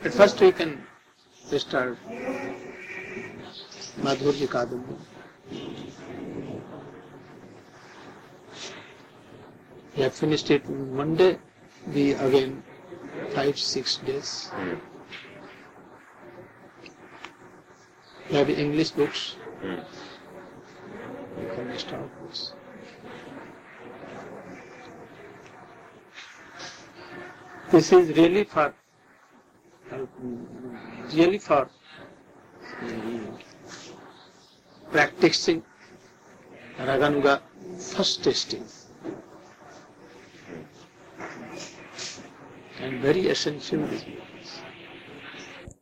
At first we can start Madhurya Kadambi. We have finished it on Monday. We again 5-6 days. We have English books. We can start this. This is really for practicing Raganuga first testing, and very essential